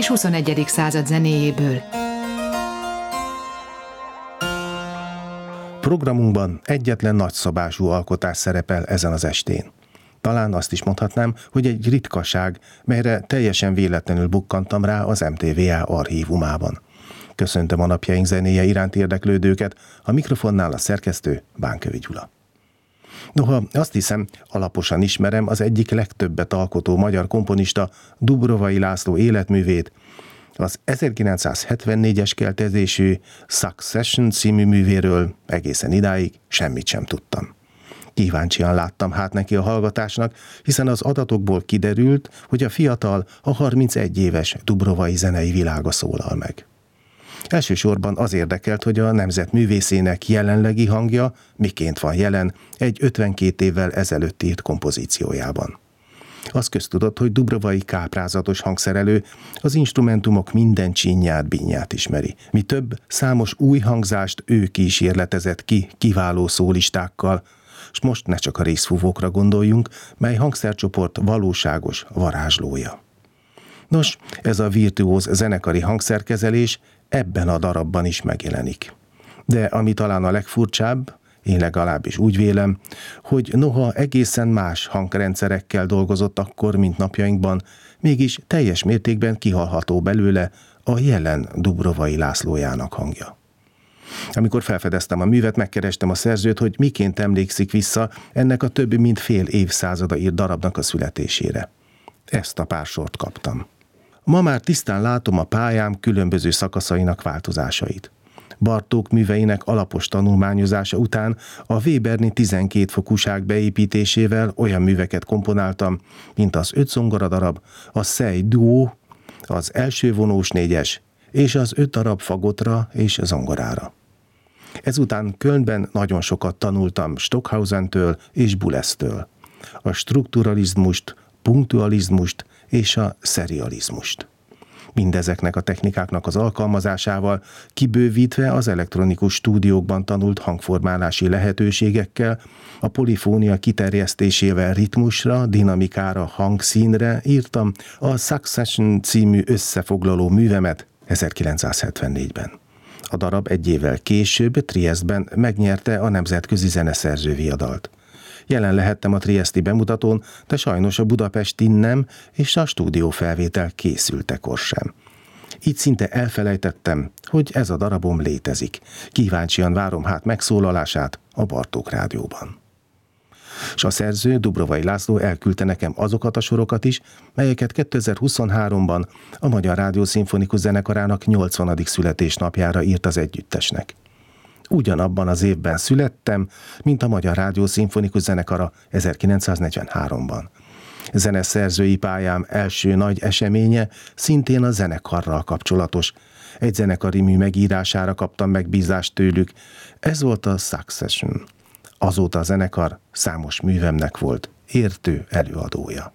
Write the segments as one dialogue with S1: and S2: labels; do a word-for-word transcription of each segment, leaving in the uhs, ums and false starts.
S1: és huszonegyedik század zenéjéből.
S2: Programunkban egyetlen nagyszabású alkotás szerepel ezen az estén. Talán azt is mondhatnám, hogy egy ritkaság, melyre teljesen véletlenül bukkantam rá az em té vé á archívumában. Köszöntöm a napjaink zenéje iránt érdeklődőket, a mikrofonnál a szerkesztő Bánkövi Gyula. Noha azt hiszem, alaposan ismerem az egyik legtöbbet alkotó magyar komponista, Dubrovai László életművét, az ezerkilencszázhetvennégyes keltezésű Succession című művéről egészen idáig semmit sem tudtam. Kíváncsian láttam hát neki a hallgatásnak, hiszen az adatokból kiderült, hogy a fiatal, a harmincegy éves dubrovai zenei világa szólal meg. Elsősorban az érdekelt, hogy a nemzet művészének jelenlegi hangja miként van jelen egy ötvenkét évvel ezelőtt írt kompozíciójában. Az köztudott, hogy dubrovai káprázatos hangszerelő az instrumentumok minden csínyát, bínyát ismeri. Mi több, számos új hangzást ő kísérletezett ki kiváló szólistákkal, s most ne csak a részfúvókra gondoljunk, mely hangszercsoport valóságos varázslója. Nos, ez a virtuóz zenekari hangszerkezelés ebben a darabban is megjelenik. De ami talán a legfurcsább, én legalábbis úgy vélem, hogy noha egészen más hangrendszerekkel dolgozott akkor, mint napjainkban, mégis teljes mértékben kihallható belőle a jelen Dubrovai Lászlójának hangja. Amikor felfedeztem a művet, megkerestem a szerzőt, hogy miként emlékszik vissza ennek a több mint fél évszázada írt darabnak a születésére. Ezt a pár sort kaptam. Ma már tisztán látom a pályám különböző szakaszainak változásait. Bartók műveinek alapos tanulmányozása után a Weberni tizenkét fokúság beépítésével olyan műveket komponáltam, mint az öt zongora darab, a Szej duó, az első vonós négyes és az öt darab fagotra és zongorára. Ezután Kölnben nagyon sokat tanultam Stockhausentől és Bouleztől, a strukturalizmust, punktualizmust és a szerializmust. Mindezeknek a technikáknak az alkalmazásával, kibővítve az elektronikus stúdiókban tanult hangformálási lehetőségekkel, a polifónia kiterjesztésével ritmusra, dinamikára, hangszínre írtam a Succession című összefoglaló művemet ezerkilencszázhetvennégyben. A darab egy évvel később Triestben megnyerte a Nemzetközi Zeneszerző Viadalt. Jelen lehettem a trieszti bemutatón, de sajnos a budapestin nem, és a stúdiófelvétel készültekor sem. Így szinte elfelejtettem, hogy ez a darabom létezik. Kíváncsian várom hát megszólalását a Bartók Rádióban. S a szerző, Dubrovai László elküldte nekem azokat a sorokat is, melyeket kétezer-huszonháromban a Magyar Rádió Szimfonikus Zenekarának nyolcvanadik születésnapjára írt az együttesnek. Ugyanabban az évben születtem, mint a Magyar Rádió Szimfonikus Zenekara ezerkilencszáznegyvenháromban. Zeneszerzői pályám első nagy eseménye szintén a zenekarral kapcsolatos. Egy zenekari mű megírására kaptam megbízást tőlük. Ez volt a Succession. Azóta a zenekar számos művemnek volt értő előadója.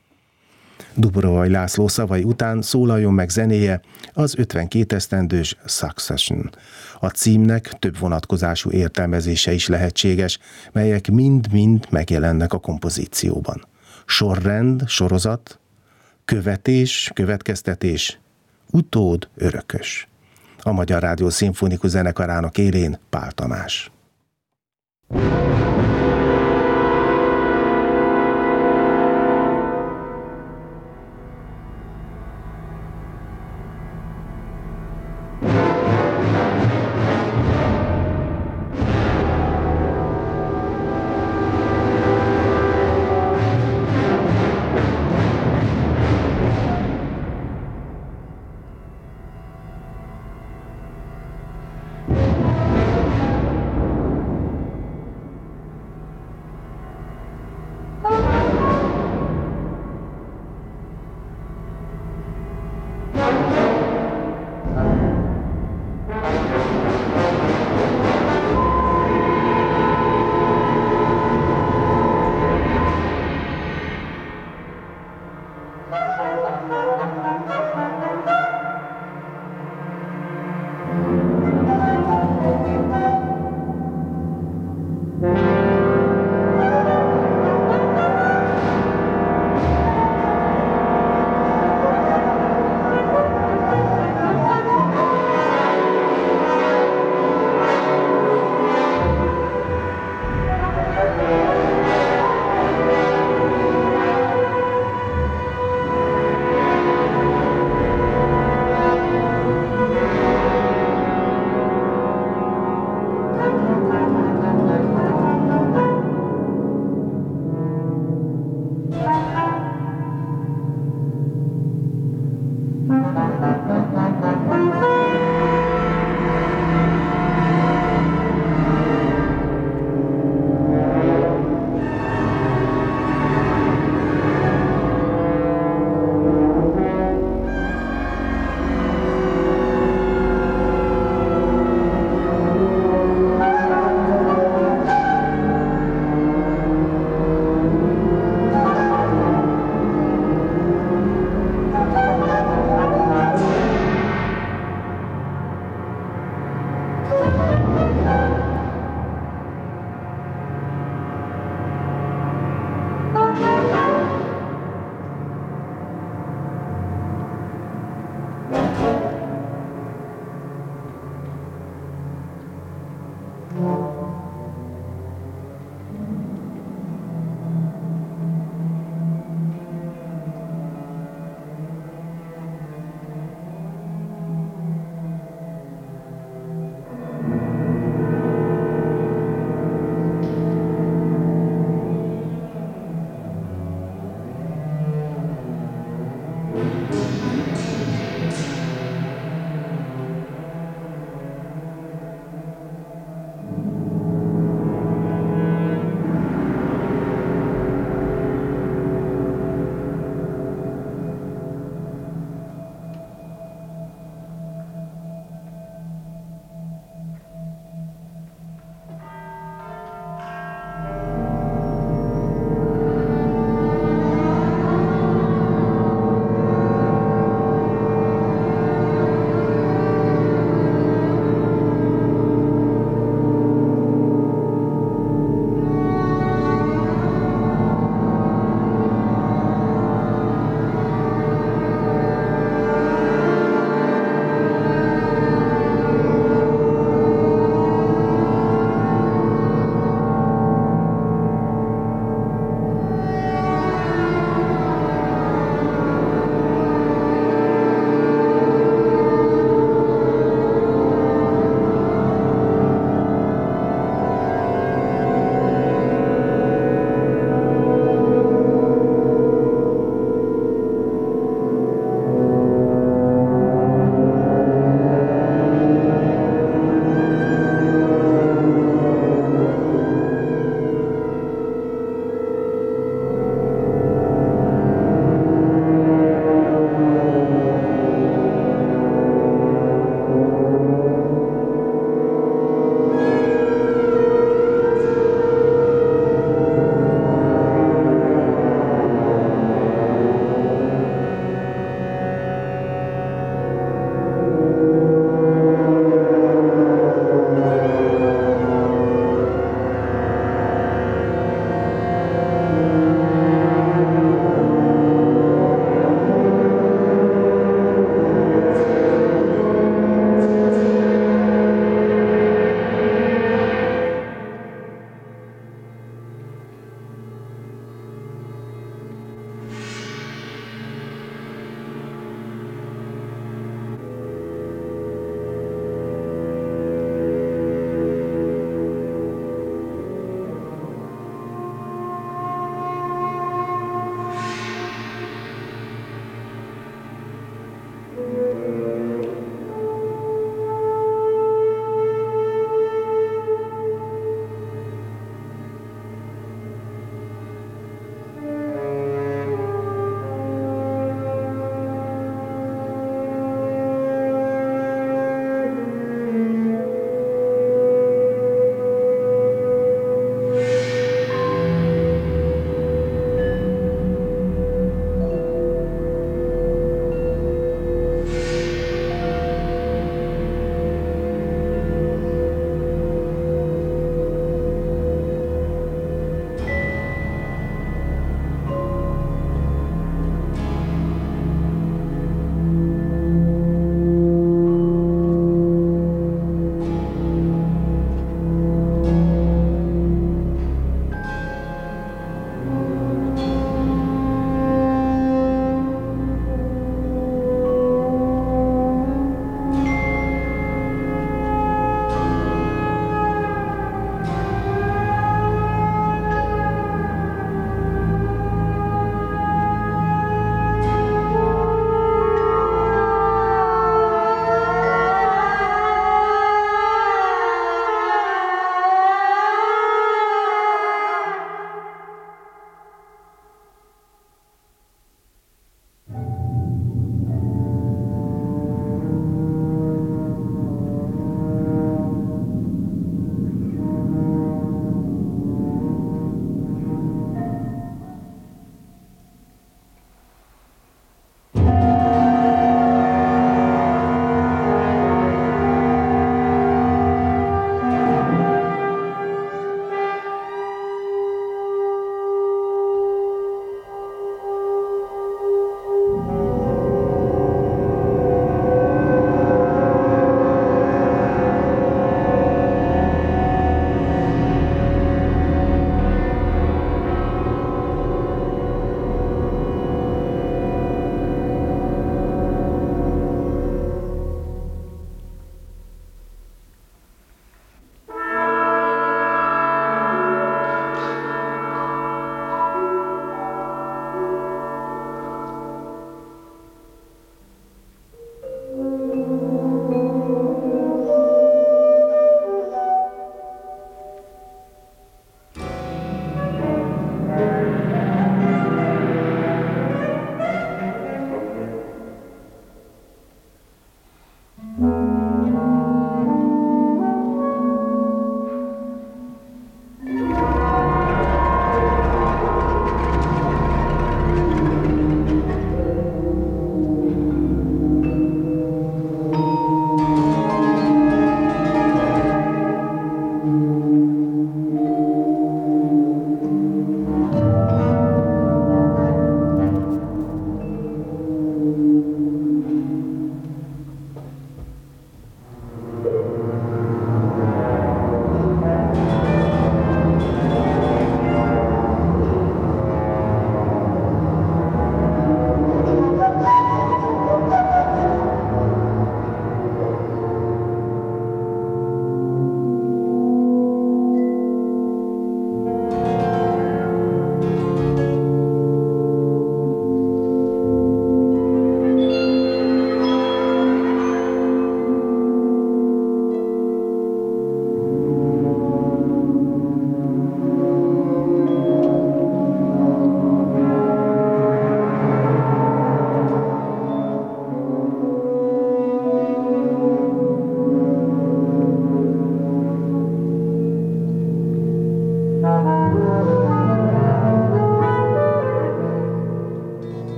S2: Dubrovai László szavai után szólaljon meg zenéje az ötvenkét esztendős Succession. A címnek több vonatkozású értelmezése is lehetséges, melyek mind-mind megjelennek a kompozícióban. Sorrend, sorozat, követés, következtetés, utód, örökös. A Magyar Rádió Szimfonikus Zenekarának élén Pál Tamás.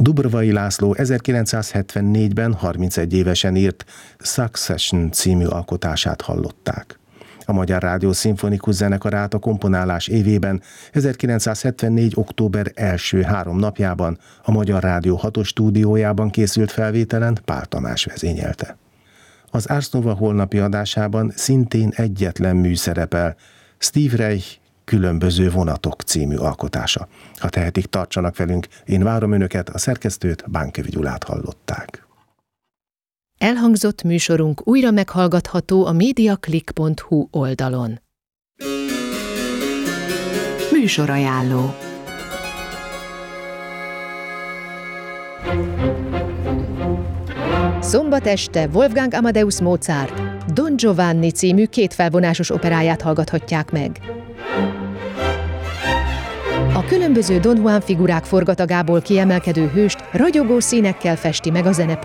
S2: Dubrovai László ezerkilencszázhetvennégyben harmincegy évesen írt Succession című alkotását hallották. A Magyar Rádió Szimfonikus Zenekarát a komponálás évében ezerkilencszázhetvennégy. október első három napjában a Magyar Rádió hatos stúdiójában készült felvételen Pál Tamás vezényelte. Az Ars Nova holnapi adásában szintén egyetlen mű szerepel, Steve Reich Különböző vonatok című alkotása. Ha tehetik, tartsanak velünk, én várom önöket, a szerkesztőt, Bánkövi Gyulát hallották.
S1: Elhangzott műsorunk újra meghallgatható a mediaclick pont hu oldalon. Műsorajánló. Szombat este Wolfgang Amadeus Mozart Don Giovanni című kétfelvonásos operáját hallgathatják meg. A különböző Don Juan figurák forgatagából kiemelkedő hőst ragyogó színekkel festi meg a zene